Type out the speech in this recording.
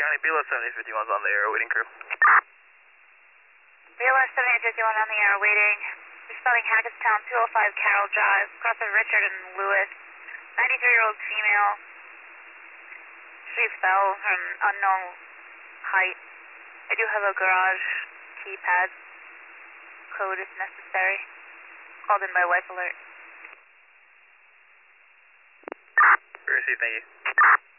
County, BLS 7851's on the air, waiting crew. BLS 7851 on the air, waiting. Responding Hackettstown, 205 Carroll Drive, crossing Richard and Lewis. 93-year-old female. She fell from unknown height. I do have a garage keypad code if necessary. Called in by life alert. Received, thank you.